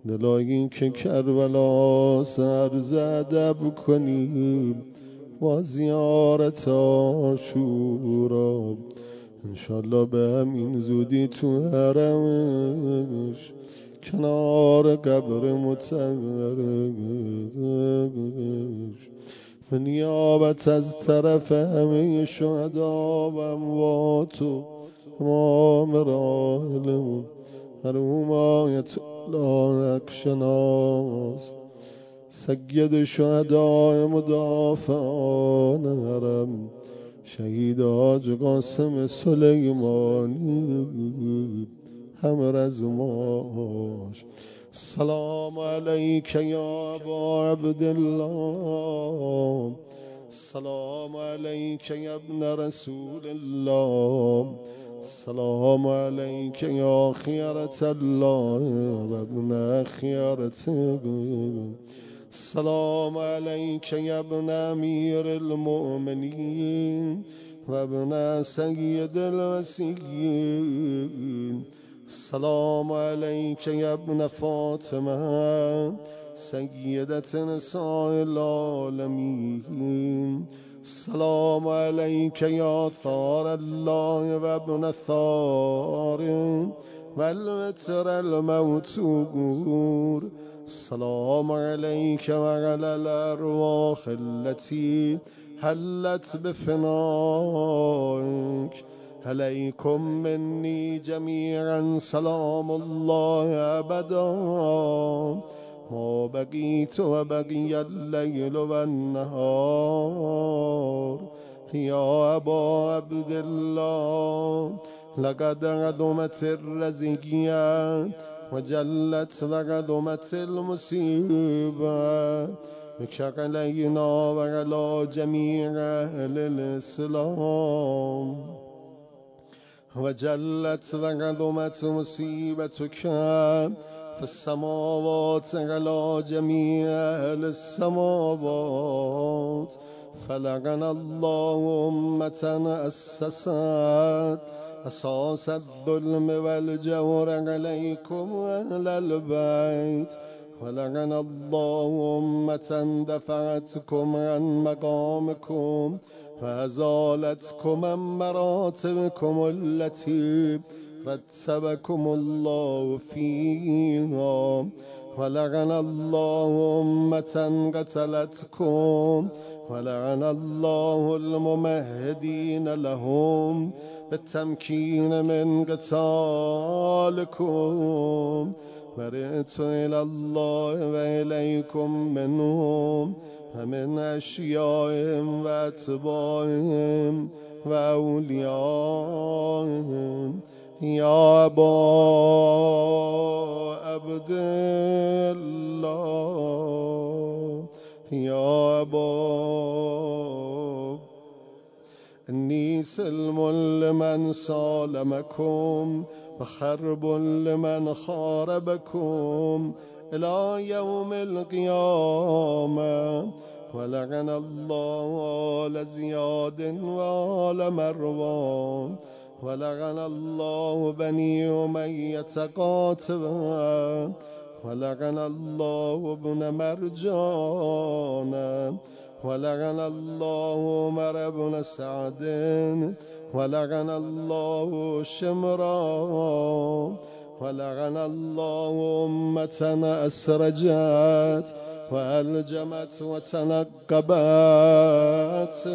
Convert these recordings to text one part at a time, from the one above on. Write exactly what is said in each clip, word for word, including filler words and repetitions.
دلایی که کربلا سر ادب کنیم با زیارت عاشورا، انشالله به همین زودی تو حرمش کنار قبر متقش به نیابت از طرف همه شهدا و اموات و امام راحلمون مرحوم آیت الله اکشناس سید شهدای مدافعان حرم شهید حاج قاسم سلیمانی هم رزماش. سلام علیک یا ابا عبدالله، سلام علیک یا ابن رسول الله، سلام علیک یا خیرت الله و ابن خیرته، سلام علیک یا ابن امیر المؤمنین و ابن سید الوسیین، سلام علیک یا ابن فاطمه سیدت نساء العالمین، سلام علیک یا ثار الله و ابن ثار و الوتر الموتور، سلام علیک و علی الارواح التي حلت بفنائك، علیکم منی جمیعا سلام الله ابدا ما بقیت و بقی اللیل و النهار، یا ابا عبدالله لقد عظمت الرزیه و جلت و عظمت المصیبه بک علینا و علی جمیع اهل الاسلام و جلت و عظمت مصیبتک فی السماوات علی جمیع اهل السماوات، فلعن الله امة اسست اساس الظلم والجور علیکم اهل البیت، ولعن الله امة دفعتكم عن مقامكم فازالتكم عن مراتبكم التي رتبكم الله فيها، ولعن الله امة قتلتكم، ولعن الله الممهدين لهم بالتمكين من قتالكم، برئت إلى الله وإليكم منهم ومن أشيائهم وأتباعهم وأوليائهم، يا أبا عبد الله، يا أبا إني سلم لمن سالمكم وخرب لمن خاربكم إلى يوم القيامة، ولعن الله آل زياد وآل مروان، ولعن الله بني أمية قاتبا، ولعن الله ابن مرجان، ولعن الله عمر بن سعد، ولعن الله شمرا، ولعن الله أمة أسرجت وألجمت وتنقبت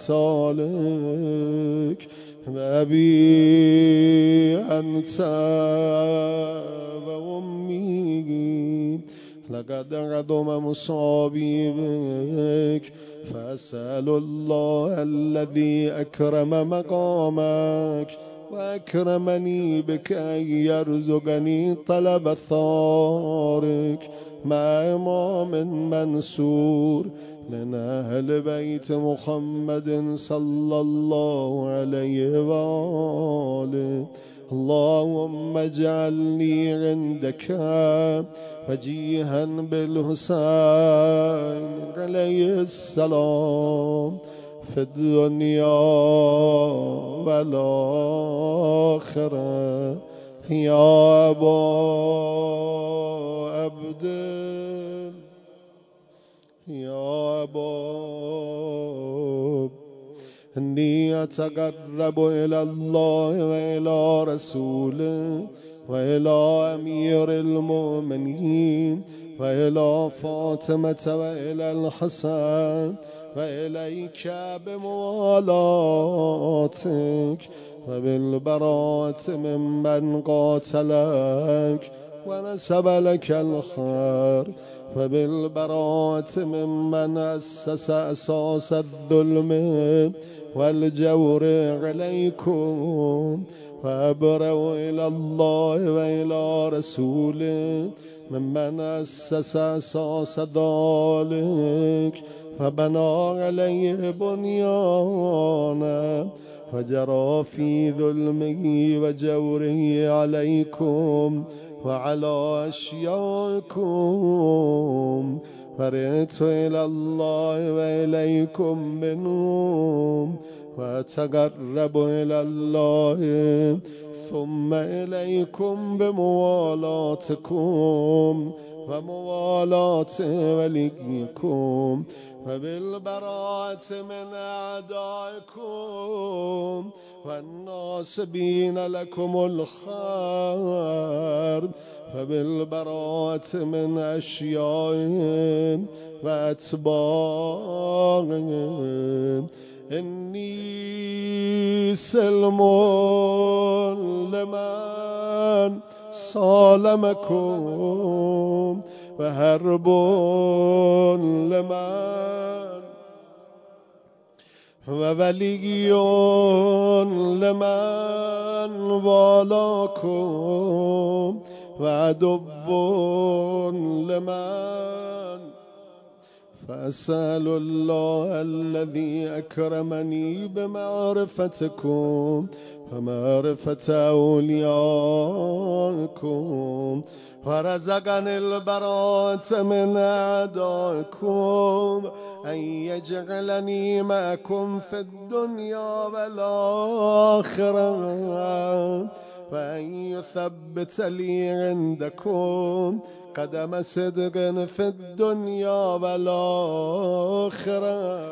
لقتالك، بأبي أنت وأمي لقد عظم مصابي بك، فأسأل الله الذي أكرم مقامك وأكرمني بك أن يرزقني طلب ثارك مع إمام منصور من أهل بيت محمد صلى الله عليه وآله، اللهم اجعلني عندك وجيها بالحسين عليه السلام في الدنيا والآخرة، يا أبا عبد يا باب إني أتقرب إلى الله وإلى رسوله وإلى أمير المؤمنين وإلى فاطمة وإلى الحسن وإليك بموالاتك وبالبراءة ممن قاتلك ونسب لك الخير وبالبراءة ممن أسس أساس الظلم والجور عليكم وأبرأ إلى الله وإلى رسوله ممن أسس أساس ذلك فبنى عليه بنيانا وجرى في ظلمه وجوره عليكم وعلى أشيائكم فرئت إلى الله وإليكم منهم وأتقرب إلى الله ثم إليكم بموالاتكم وموالاة وليكم وبالبراءة من أعدائكم والناصبين لكم الخير وبالبراءة من أشيائهم وأتباعهم إني سلم لمن صالمكم وهرب لمن وولي لمن والاكم وعدو لمن فأسأل الله الذي أكرمني بمعرفتكم ومعرفة أوليائكم ورزقني البراءة من أعدائكم أن يجعلني معكم في الدنيا والآخرة وأن يثبت لي عندكم قدم صدق في الدنيا والآخرة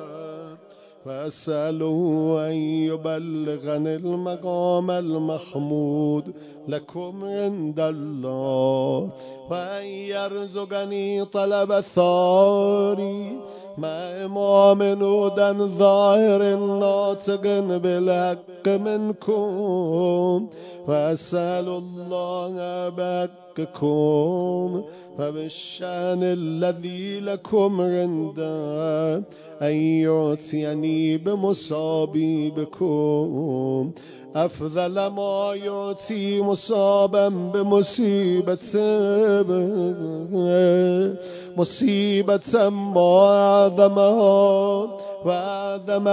فأسأله أن يبلغني المقام المحمود لكم عند الله وأن يرزقني طلب ثاري مع إمام هدى ظاهر ناطق بالحق منكم وأسأل الله بحقكم وبالشأن الذي لكم عنده أن يعطيني بمصابي بكم أفضل ما يعطي مصابا بمصيبة مصيبة ما أعظمها وأعظم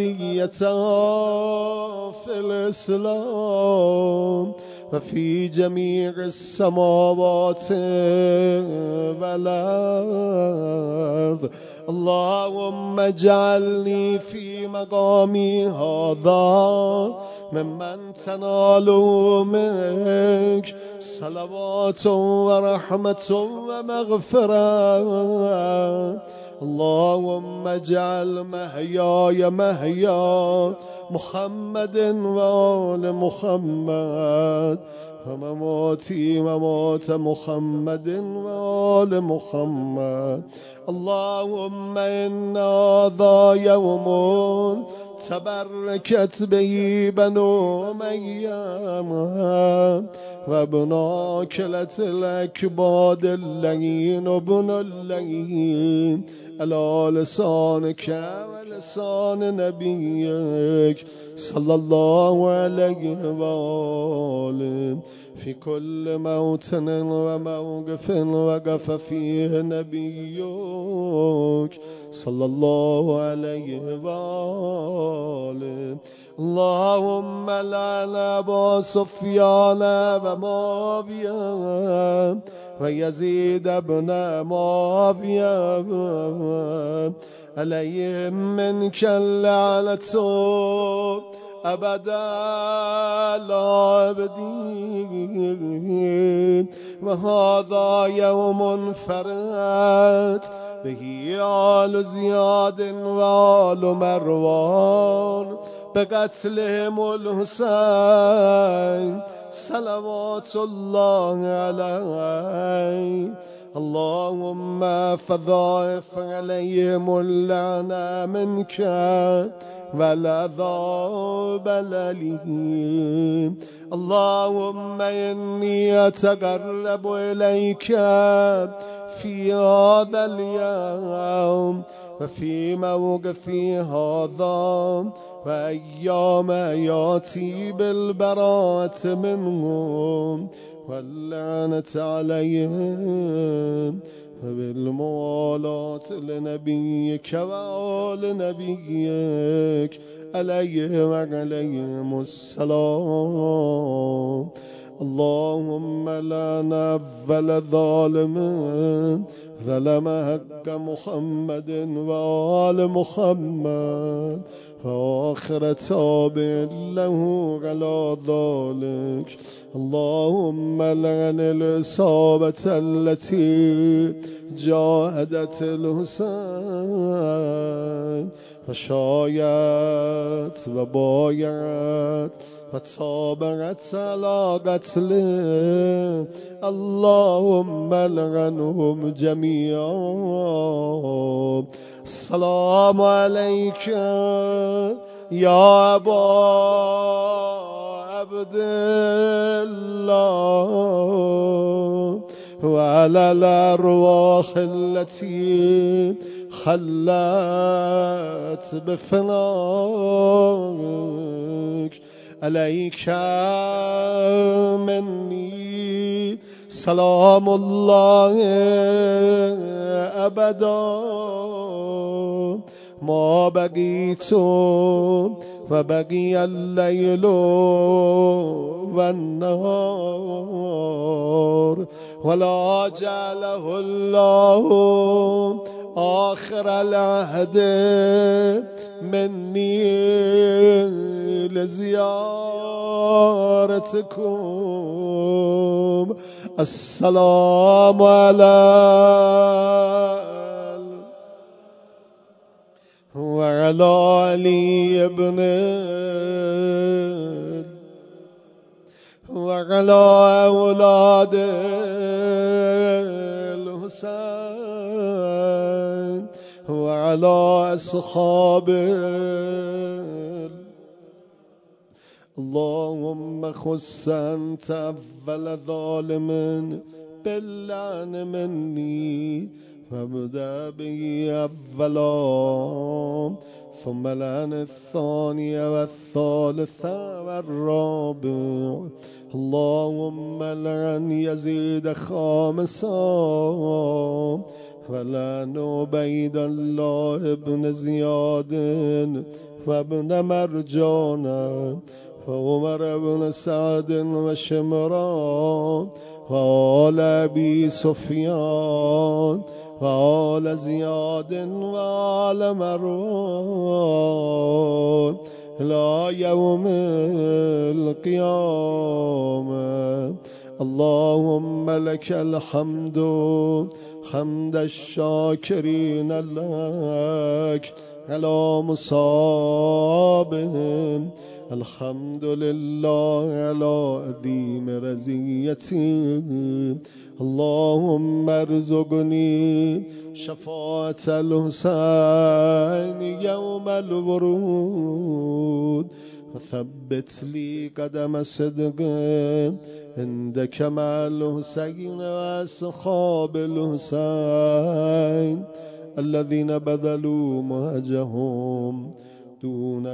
رزيتها في الإسلام وفي جميع السماوات والأرض. اللهم اجعلني في مقامي هذا ممن تنال منك صلوات ورحمة ومغفرة. اللهم اجعل محياي محيا محمد وآل محمد ومماتي ممات محمد وآل محمد. اللهم إن هذا يوم تبركت به بنو أمية وابن كلة الأكباد اللين وابن اللين على لسانك ولسان نبيك صلى الله عليه وآله في كل موطن وموقف وقف فيه نبيك صلى الله عليه وآله. اللهم لعن أبا سفيان ومعاوية ويزيد بن معاوية عليهم منك اللعنة أبدا العابدين. وهذا يوم فرت به آل زياد وآل مروان بقتلهم الحسين صلوات الله عليه. اللهم فضاعف عليهم اللعنة منك والعذاب الأليم. اللهم إني أتقرب إليك في هذا اليوم وفي موقفي هذا وأيام ياتي بالبراءة منهم واللعنة عليهم وبالموالاة لنبيك وآل نبيك عليهم وعليهم السلام. اللهم لعن أول ظالم ظلم حق محمد وآل محمد وآخر تابع له على ذلك. اللهم لعن الإصابة التي جاهدت الحسين وشايت وبايعت وتابعت على قتله. اللهم لعنهم جميعا. السلام عليك يا أبا عبد الله وعلى الأرواح التي خلت بفنائك. عليك مني سلام الله أبدا ما بقيت وبقي الليل والنهار ولا جعله الله آخر العهد مني لزيارتكم. السلام على وعلى علي ابن وعلى أولاد الحسين وعلى أصحابه. اللهم خص أنت أول ظالم باللعن مني فابدأ به أولا ثم لعن الثاني والثالث والرابع. اللهم لعن يزيد خامسا ولعن عبيد الله بن زياد وابن مرجان وعمر بن سعد وشمران وآل أبي سفيان وآل زياد وآل مروان إلى يوم القيامة. اللهم لك الحمد حمد الشاكرين لك على مصابهم. الحمد لله على عظيم رزيتهم. اللهم ارزقني شفاعة الحسين يوم الورود وثبت لي قدم صدق عندك مع الحسين وأصحاب الحسين الذين بذلوا مهجهم دون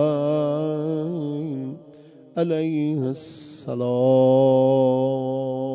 الحسين عليه السلام.